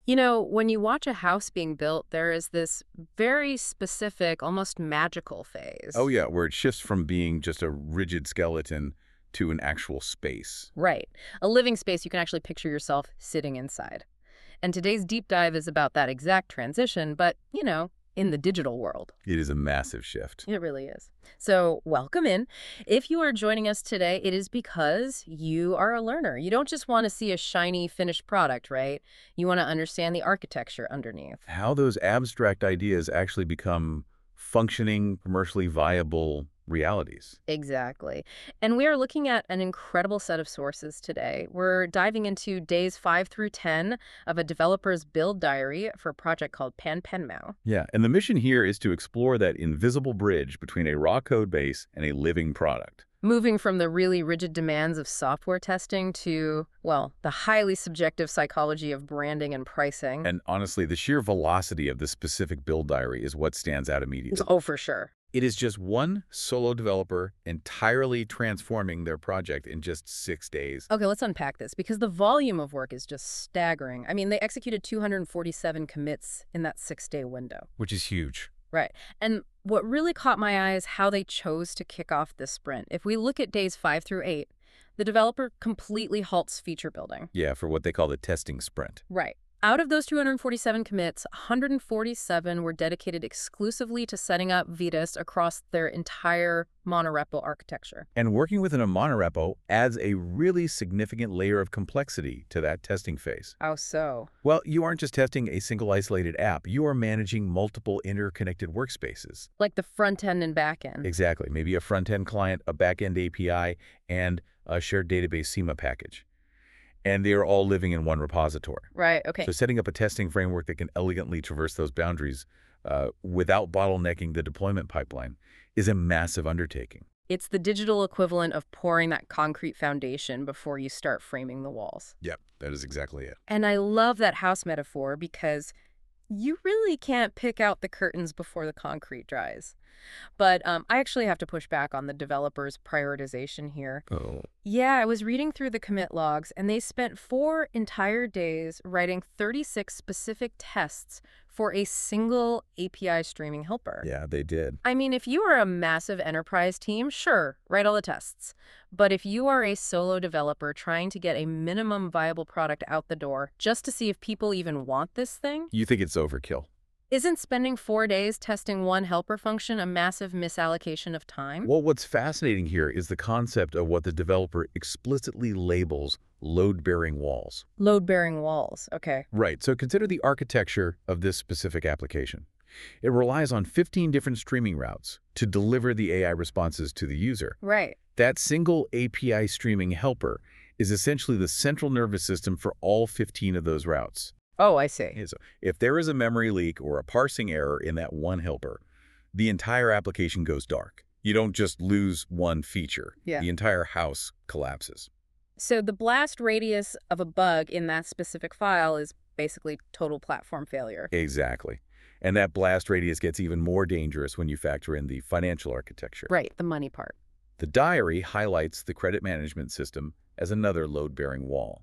You know, when you watch a house being built, there is this very specific, almost magical Oh, phase. yeah, where it shifts from being just a rigid skeleton to an actual space. Right. A living space you can actually picture yourself sitting inside. And today's deep dive is about that exact transition, but, in the digital world. It is a massive shift. It really is. So, welcome in. If you are joining us today, it is because you are a learner. You don't just want to see a shiny finished product, right? You want to understand the architecture underneath. How those abstract ideas actually become functioning, commercially viable realities. Exactly. And we are looking at an incredible set of sources today. We're diving into days 5 through 10 of a developer's build diary for a project called PanPenMao. Yeah, and the mission here is to explore that invisible bridge between a raw code base and a living product. Moving from the really rigid demands of software testing to, well, the highly subjective psychology of branding and pricing. And honestly, the sheer velocity of this specific build diary is what stands out immediately. Oh, for sure. It is just one solo developer entirely transforming their project in just 6 days. Okay, let's unpack this because the volume of work is just staggering. I mean, they executed 247 commits in that 6-day window. Which is huge. Right. And what really caught my eye is how they chose to kick off this sprint. If we look at days 5 through 8, the developer completely halts feature building. Yeah, for what they call the testing sprint. Right. Out of those 247 commits, 147 were dedicated exclusively to setting up Vitas across their entire monorepo architecture. And working within a monorepo adds a really significant layer of complexity to that testing phase. How so? Well, you aren't just testing a single isolated app, you are managing multiple interconnected workspaces. Like the front end and back end. Exactly, maybe a front-end client, a back-end API, and a shared database SEMA package. And they are all living in one repository. Right, okay. So setting up a testing framework that can elegantly traverse those boundaries without bottlenecking the deployment pipeline is a massive undertaking. It's the digital equivalent of pouring that concrete foundation before you start framing the walls. Yep, that is exactly it. And I love that house metaphor because you really can't pick out the curtains before the concrete dries. But I actually have to push back on the developer's prioritization here. Oh. Yeah, I was reading through the commit logs, and they spent 4 entire days writing 36 specific tests for a single API streaming helper. Yeah, they did. I mean, if you are a massive enterprise team, sure, write all the tests. But if you are a solo developer trying to get a minimum viable product out the door just to see if people even want this thing, You think it's overkill? isn't spending 4 days testing one helper function a massive misallocation of time? Well, what's fascinating here is the concept of what the developer explicitly labels load-bearing walls. Load-bearing walls, okay. Right, so consider the architecture of this specific application. It relies on 15 different streaming routes to deliver the AI responses to the user. Right. That single API streaming helper is essentially the central nervous system for all 15 of those routes. Oh, I see. So if there is a memory leak or a parsing error in that one helper, the entire application goes dark. You don't just lose one feature. Yeah. The entire house collapses. So the blast radius of a bug in that specific file is basically total platform failure. Exactly. And that blast radius gets even more dangerous when you factor in the financial architecture. Right, the money part. The diary highlights the credit management system as another load-bearing wall.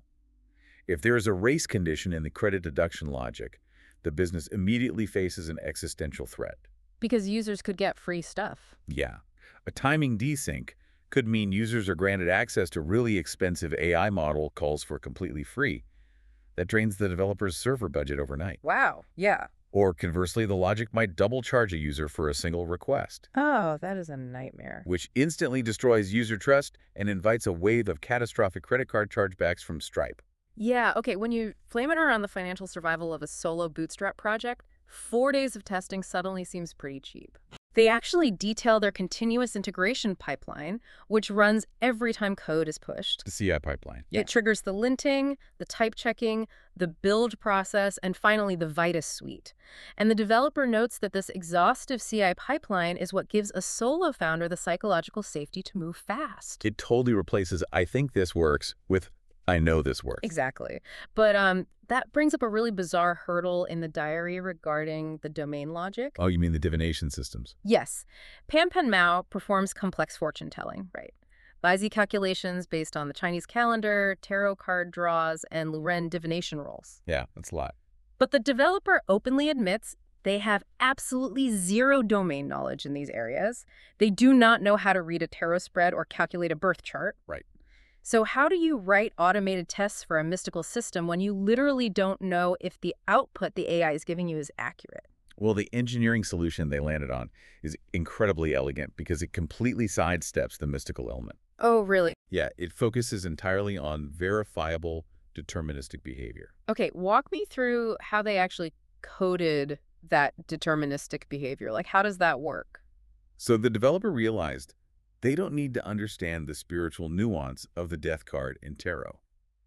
If there is a race condition in the credit deduction logic, the business immediately faces an existential threat. Because users could get free stuff. Yeah. A timing desync could mean users are granted access to really expensive AI model calls for completely free. That drains the developer's server budget overnight. Wow, yeah. Or conversely, the logic might double charge a user for a single request, Oh, that is a nightmare. which instantly destroys user trust and invites a wave of catastrophic credit card chargebacks from Stripe. Yeah, okay, when you flame it around the financial survival of a solo bootstrap project, 4 days of testing suddenly seems pretty cheap. They actually detail their continuous integration pipeline, which runs every time code is pushed. The CI pipeline. It triggers the linting, the type checking, the build process, and finally the Vitis suite. And the developer notes that this exhaustive CI pipeline is what gives a solo founder the psychological safety to move fast. It totally replaces "I think this works" with "I know this works." Exactly. But that brings up a really bizarre hurdle in the diary regarding the domain logic. Oh, you mean the divination systems? Yes. PanPenMao performs complex fortune telling, right? Baizi calculations based on the Chinese calendar, tarot card draws, and Luren divination rolls. Yeah, that's a lot. But the developer openly admits they have absolutely zero domain knowledge in these areas. They do not know how to read a tarot spread or calculate a birth chart. Right. So how do you write automated tests for a mystical system when you literally don't know if the output the AI is giving you is accurate? Well, the engineering solution they landed on is incredibly elegant because it completely sidesteps the mystical element. Oh, really? Yeah, it focuses entirely on verifiable deterministic behavior. Okay, walk me through how they actually coded that deterministic behavior. Like, how does that work? So the developer realized they don't need to understand the spiritual nuance of the death card in tarot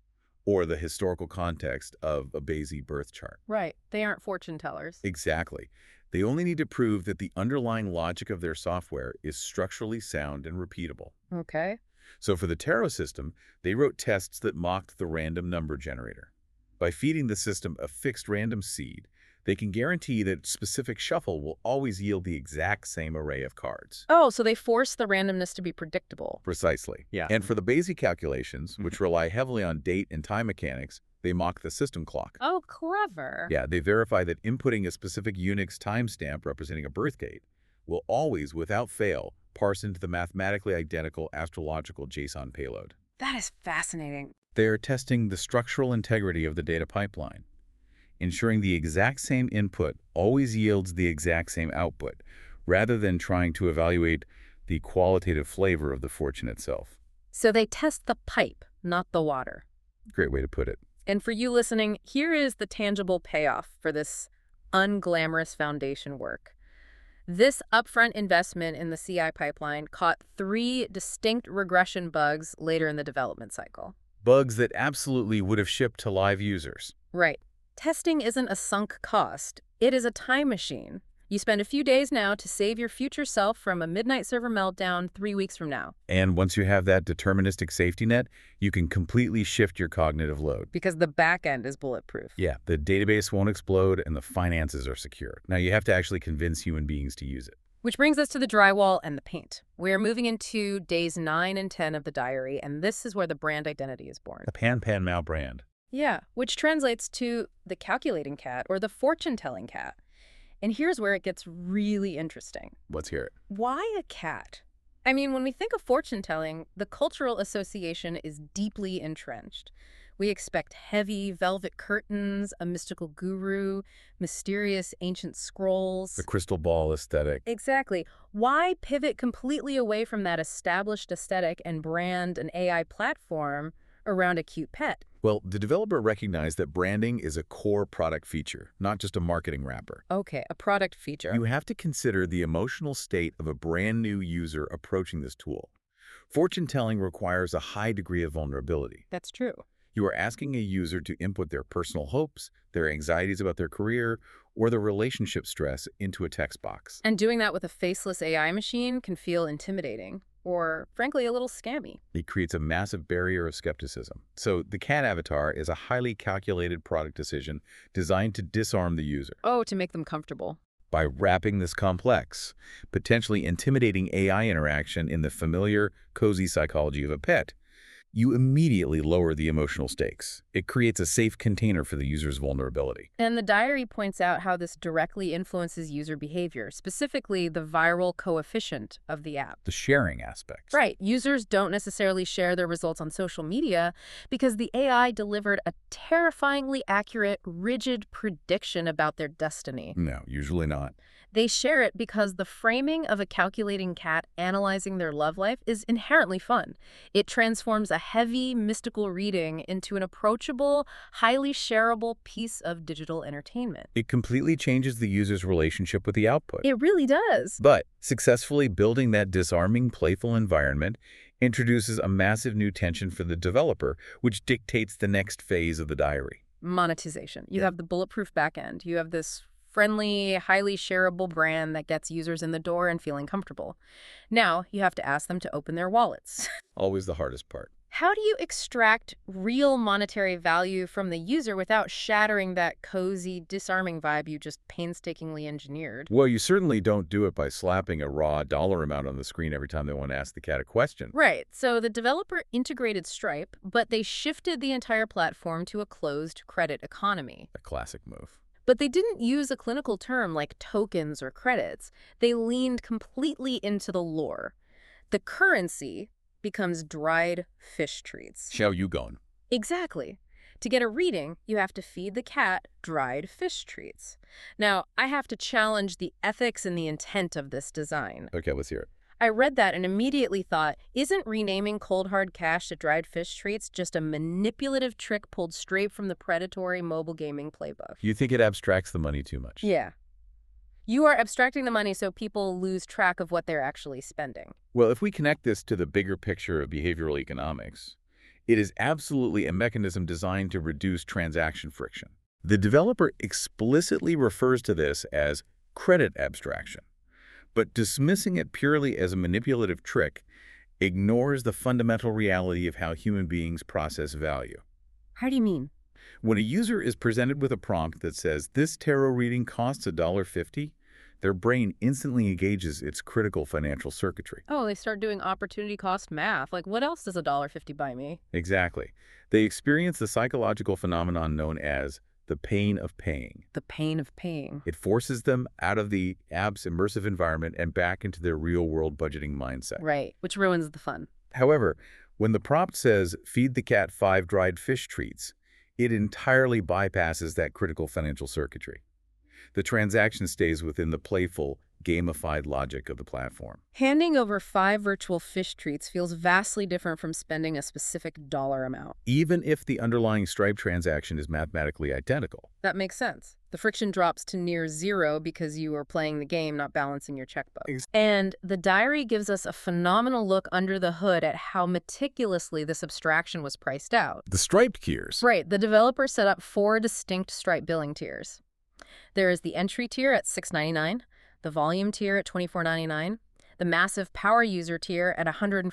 or the historical context of a Bézi birth chart. Right. They aren't fortune tellers. Exactly. They only need to prove that the underlying logic of their software is structurally sound and repeatable. Okay. So for the tarot system, they wrote tests that mocked the random number generator. By feeding the system a fixed random seed, they can guarantee that specific shuffle will always yield the exact same array of cards. Oh, so they force the randomness to be predictable. Precisely. Yeah. And for the Bézi calculations, which rely heavily on date and time mechanics, they mock the system clock. Oh, clever. Yeah, they verify that inputting a specific Unix timestamp representing a birth date will always, without fail, parse into the mathematically identical astrological JSON payload. That is fascinating. They are testing the structural integrity of the data pipeline, ensuring the exact same input always yields the exact same output, rather than trying to evaluate the qualitative flavor of the fortune itself. So they test the pipe, not the water. Great way to put it. And for you listening, here is the tangible payoff for this unglamorous foundation work. This upfront investment in the CI pipeline caught 3 distinct regression bugs later in the development cycle. Bugs that absolutely would have shipped to live users. Right. Testing isn't a sunk cost. It is a time machine. You spend a few days now to save your future self from a midnight server meltdown 3 weeks from now. And once you have that deterministic safety net, you can completely shift your cognitive load. Because the back end is bulletproof. Yeah, the database won't explode and the finances are secure. Now you have to actually convince human beings to use it. Which brings us to the drywall and the paint. We're moving into days 9 and 10 of the diary, and this is where the brand identity is born. The Pan Pan Mao brand. Yeah, which translates to the calculating cat or the fortune-telling cat. And here's where it gets really interesting. Let's hear it. Why a cat? I mean, when we think of fortune-telling, the cultural association is deeply entrenched. We expect heavy velvet curtains, a mystical guru, mysterious ancient scrolls. The crystal ball aesthetic. Exactly. Why pivot completely away from that established aesthetic and brand an AI platform around a cute pet? Well, the developer recognized that branding is a core product feature, not just a marketing wrapper. Okay, a product feature. You have to consider the emotional state of a brand new user approaching this tool. Fortune-telling requires a high degree of vulnerability. That's true. You are asking a user to input their personal hopes, their anxieties about their career, or their relationship stress into a text box. And doing that with a faceless AI machine can feel intimidating, or frankly, a little scammy. It creates a massive barrier of skepticism. So the cat avatar is a highly calculated product decision designed to disarm the user. Oh, to make them comfortable. By wrapping this complex, potentially intimidating AI interaction in the familiar, cozy psychology of a pet, you immediately lower the emotional stakes. It creates a safe container for the user's vulnerability. And the diary points out how this directly influences user behavior, specifically the viral coefficient of the app. The sharing aspect. Right. Users don't necessarily share their results on social media because the AI delivered a terrifyingly accurate, rigid prediction about their destiny. No, usually not. They share it because the framing of a calculating cat analyzing their love life is inherently fun. It transforms a heavy, mystical reading into an approachable, highly shareable piece of digital entertainment. It completely changes the user's relationship with the output. It really does. But successfully building that disarming, playful environment introduces a massive new tension for the developer, which dictates the next phase of the diary. Monetization. You have the bulletproof backend. You have this friendly, highly shareable brand that gets users in the door and feeling comfortable. Now, you have to ask them to open their wallets. Always the hardest part. How do you extract real monetary value from the user without shattering that cozy, disarming vibe you just painstakingly engineered? Well, you certainly don't do it by slapping a raw dollar amount on the screen every time they want to ask the cat a question. Right, so the developer integrated Stripe, but they shifted the entire platform to a closed credit economy. A classic move. But they didn't use a clinical term like tokens or credits. They leaned completely into the lore. The currency becomes dried fish treats. Xiao Yugon. Exactly. To get a reading, you have to feed the cat dried fish treats. Now, I have to challenge the ethics and the intent of this design. Okay, let's hear it. I read that and immediately thought, isn't renaming cold hard cash to dried fish treats just a manipulative trick pulled straight from the predatory mobile gaming playbook? You think it abstracts the money too much? Yeah. You are abstracting the money so people lose track of what they're actually spending. Well, if we connect this to the bigger picture of behavioral economics, it is absolutely a mechanism designed to reduce transaction friction. The developer explicitly refers to this as credit abstraction, but dismissing it purely as a manipulative trick ignores the fundamental reality of how human beings process value. How do you mean? When a user is presented with a prompt that says, "This tarot reading costs $1.50, their brain instantly engages its critical financial circuitry. Oh, they start doing opportunity cost math. Like, what else does $1.50 buy me? Exactly. They experience the psychological phenomenon known as the pain of paying. The pain of paying. It forces them out of the app's immersive environment and back into their real-world budgeting mindset. Right, which ruins the fun. However, when the prompt says, "Feed the cat 5 dried fish treats," it entirely bypasses that critical financial circuitry. The transaction stays within the playful, gamified logic of the platform. Handing over 5 virtual fish treats feels vastly different from spending a specific dollar amount. Even if the underlying Stripe transaction is mathematically identical. That makes sense. The friction drops to near zero because you are playing the game, not balancing your checkbook. And the diary gives us a phenomenal look under the hood at how meticulously this abstraction was priced out. The striped tiers. Right, the developer set up 4 distinct Stripe billing tiers. There is the entry tier at $6.99, the volume tier at $24.99, the massive power user tier at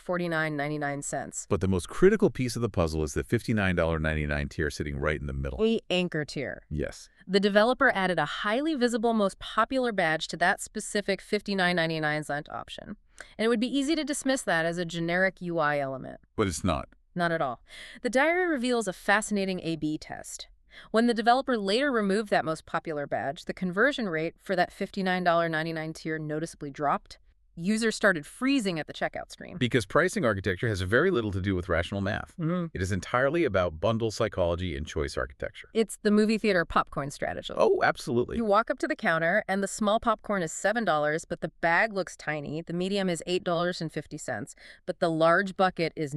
$149.99. But the most critical piece of the puzzle is the $59.99 tier sitting right in the middle. The anchor tier. Yes. The developer added a highly visible, most popular badge to that specific $59.99 cent option. And it would be easy to dismiss that as a generic UI element. But it's not. Not at all. The diary reveals a fascinating A/B test. When the developer later removed that most popular badge, the conversion rate for that $59.99 tier noticeably dropped. Users started freezing at the checkout screen. Because pricing architecture has very little to do with rational math. It is entirely about bundle psychology and choice architecture. It's the movie theater popcorn strategy. Oh, absolutely. You walk up to the counter, and the small popcorn is $7, but the bag looks tiny. The medium is $8.50, but the large bucket is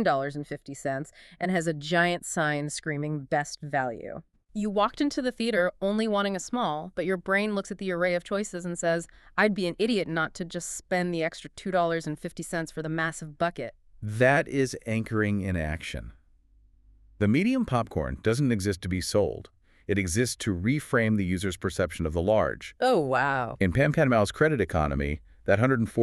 $9.50 and has a giant sign screaming best value. You walked into the theater only wanting a small, but your brain looks at the array of choices and says, I'd be an idiot not to just spend the extra $2.50 for the massive bucket. That is anchoring in action. The medium popcorn doesn't exist to be sold. It exists to reframe the user's perception of the large. Oh, wow. In Pam Mao's credit economy, that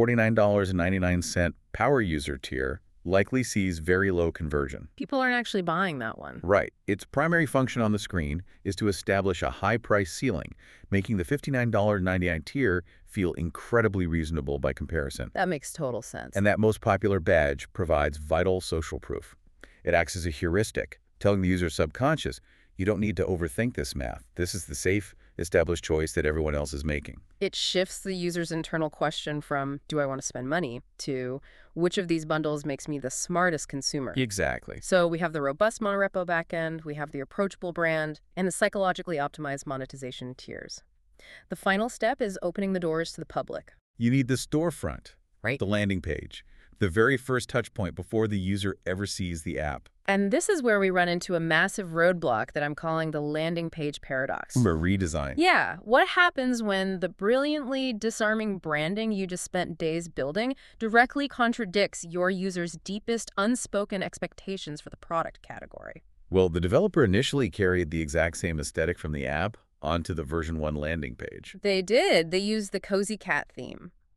$149.99 power user tier likely sees very low conversion. People aren't actually buying that one. Right. Its primary function on the screen is to establish a high price ceiling, making the $59.99 tier feel incredibly reasonable by comparison. That makes total sense. And that most popular badge provides vital social proof. It acts as a heuristic, telling the user's subconscious, you don't need to overthink this math. This is the safe, established choice that everyone else is making. It shifts the user's internal question from, do I want to spend money, to which of these bundles makes me the smartest consumer? Exactly. So we have the robust monorepo backend, we have the approachable brand, and the psychologically optimized monetization tiers. The final step is opening the doors to the public. You need the storefront, right? The landing page, the very first touch point before the user ever sees the app. And this is where we run into a massive roadblock that I'm calling the landing page paradox. A redesign. Yeah. What happens when the brilliantly disarming branding you just spent days building directly contradicts your user's deepest unspoken expectations for the product category? Well, the developer initially carried the exact same aesthetic from the app onto the version 1 landing page. They did. They used the Cozy Cat theme.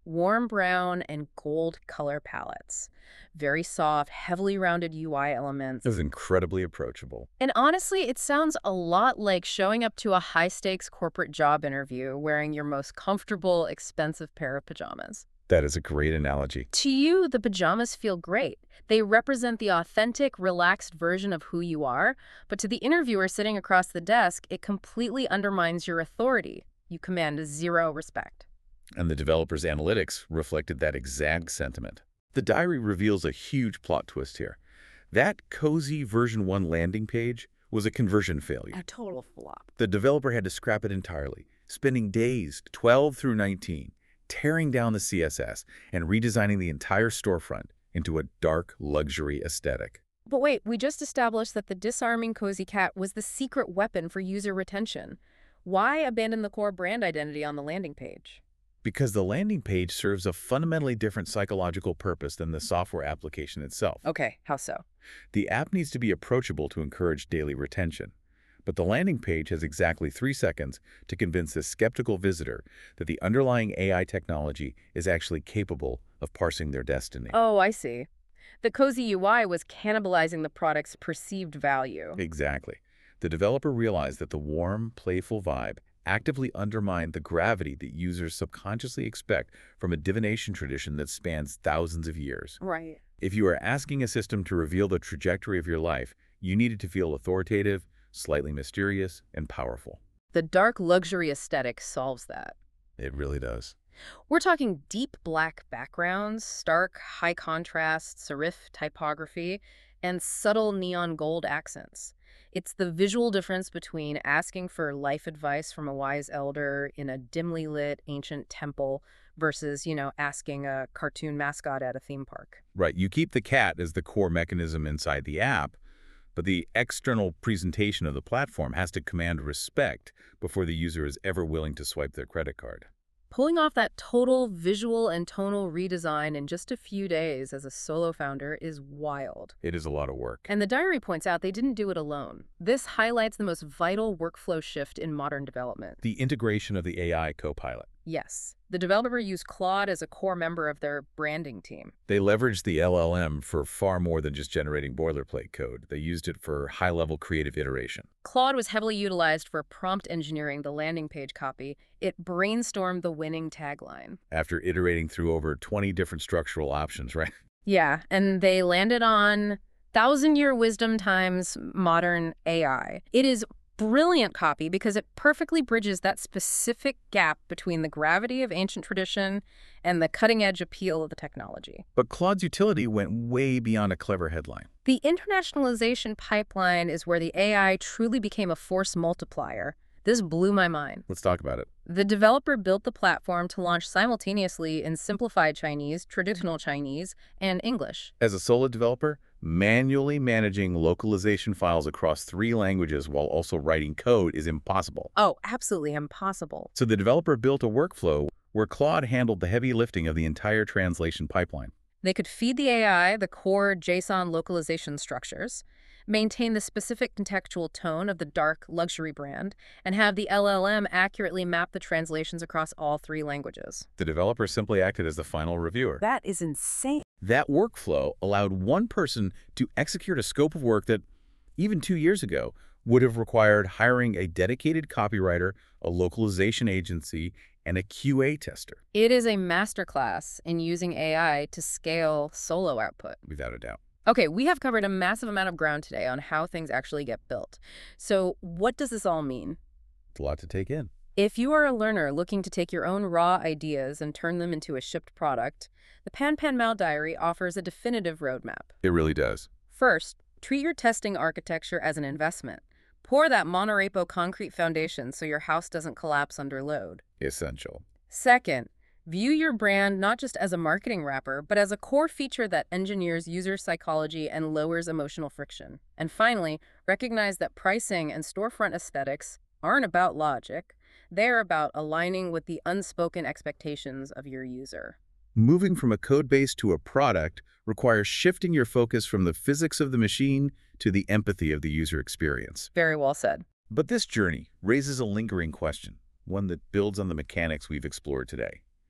warm brown and gold color palettes. Very soft, heavily rounded UI elements. It was incredibly approachable. And honestly, it sounds a lot like showing up to a high-stakes corporate job interview wearing your most comfortable, expensive pair of pajamas. That is a great analogy. To you, the pajamas feel great. They represent the authentic, relaxed version of who you are, but to the interviewer sitting across the desk, it completely undermines your authority. You command zero respect. And the developer's analytics reflected that exact sentiment. The diary reveals a huge plot twist here. That cozy version 1 landing page was a conversion failure. A total flop. The developer had to scrap it entirely, spending days 12 through 19, tearing down the CSS and redesigning the entire storefront into a dark luxury aesthetic. But wait, we just established that the disarming Cozy Cat was the secret weapon for user retention. Why abandon the core brand identity on the landing page? Because the landing page serves a fundamentally different psychological purpose than the software application itself. Okay, how so? The app needs to be approachable to encourage daily retention. But the landing page has exactly 3 seconds to convince a skeptical visitor that the underlying AI technology is actually capable of parsing their destiny. Oh, I see. The Cozy UI was cannibalizing the product's perceived value. Exactly. The developer realized that the warm, playful vibe actively undermined the gravity that users subconsciously expect from a divination tradition that spans thousands of years. Right. If you are asking a system to reveal the trajectory of your life, you needed to feel authoritative, slightly mysterious, and powerful. The dark luxury aesthetic solves that. It really does. We're talking deep black backgrounds, stark, high contrast, serif typography, and subtle neon gold accents. It's the visual difference between asking for life advice from a wise elder in a dimly lit ancient temple versus, asking a cartoon mascot at a theme park. Right. You keep the cat as the core mechanism inside the app, but the external presentation of the platform has to command respect before the user is ever willing to swipe their credit card. Pulling off that total visual and tonal redesign in just a few days as a solo founder is wild. It is a lot of work. And the diary points out they didn't do it alone. This highlights the most vital workflow shift in modern development. The integration of the AI copilot. Yes. The developer used Claude as a core member of their branding team. They leveraged the LLM for far more than just generating boilerplate code. They used it for high-level creative iteration. Claude was heavily utilized for prompt engineering the landing page copy. It brainstormed the winning tagline. After iterating through over 20 different structural options, right? Yeah, and they landed on 1,000-year wisdom times modern AI. It is brilliant copy because it perfectly bridges that specific gap between the gravity of ancient tradition and the cutting-edge appeal of the technology. But Claude's utility went way beyond a clever headline. The internationalization pipeline is where the AI truly became a force multiplier. This blew my mind. Let's talk about it. The developer built the platform to launch simultaneously in simplified Chinese, traditional Chinese, and English. As a solo developer, manually managing localization files across 3 languages while also writing code is impossible. Oh, absolutely impossible. So the developer built a workflow where Claude handled the heavy lifting of the entire translation pipeline. They could feed the AI the core JSON localization structures, maintain the specific contextual tone of the dark luxury brand, and have the LLM accurately map the translations across all 3 languages. The developer simply acted as the final reviewer. That is insane. That workflow allowed one person to execute a scope of work that, even 2 years ago, would have required hiring a dedicated copywriter, a localization agency, and a QA tester. It is a masterclass in using AI to scale solo output. Without a doubt. Okay, we have covered a massive amount of ground today on how things actually get built. So what does this all mean? It's a lot to take in. If you are a learner looking to take your own raw ideas and turn them into a shipped product, the PanPanMao Diary offers a definitive roadmap. It really does. First, treat your testing architecture as an investment. Pour that monorepo concrete foundation so your house doesn't collapse under load. Essential. Second, view your brand not just as a marketing wrapper, but as a core feature that engineers user psychology and lowers emotional friction. And finally, recognize that pricing and storefront aesthetics aren't about logic. They're about aligning with the unspoken expectations of your user. Moving from a code base to a product requires shifting your focus from the physics of the machine to the empathy of the user experience. Very well said. But this journey raises a lingering question, one that builds on the mechanics we've explored today.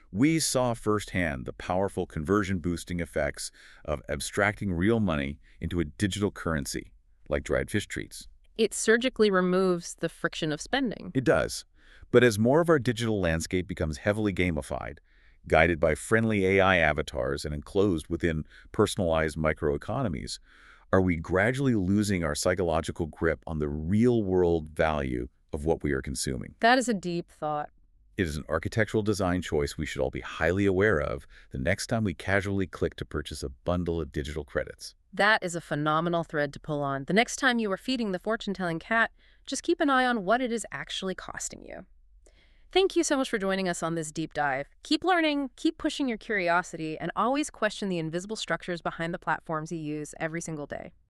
We saw firsthand the powerful conversion-boosting effects of abstracting real money into a digital currency, like dried fish treats. It surgically removes the friction of spending. It does. But as more of our digital landscape becomes heavily gamified, guided by friendly AI avatars and enclosed within personalized microeconomies, are we gradually losing our psychological grip on the real-world value of what we are consuming? That is a deep thought. It is an architectural design choice we should all be highly aware of the next time we casually click to purchase a bundle of digital credits. That is a phenomenal thread to pull on. The next time you are feeding the fortune-telling cat, just keep an eye on what it is actually costing you. Thank you so much for joining us on this deep dive. Keep learning, keep pushing your curiosity, and always question the invisible structures behind the platforms you use every single day.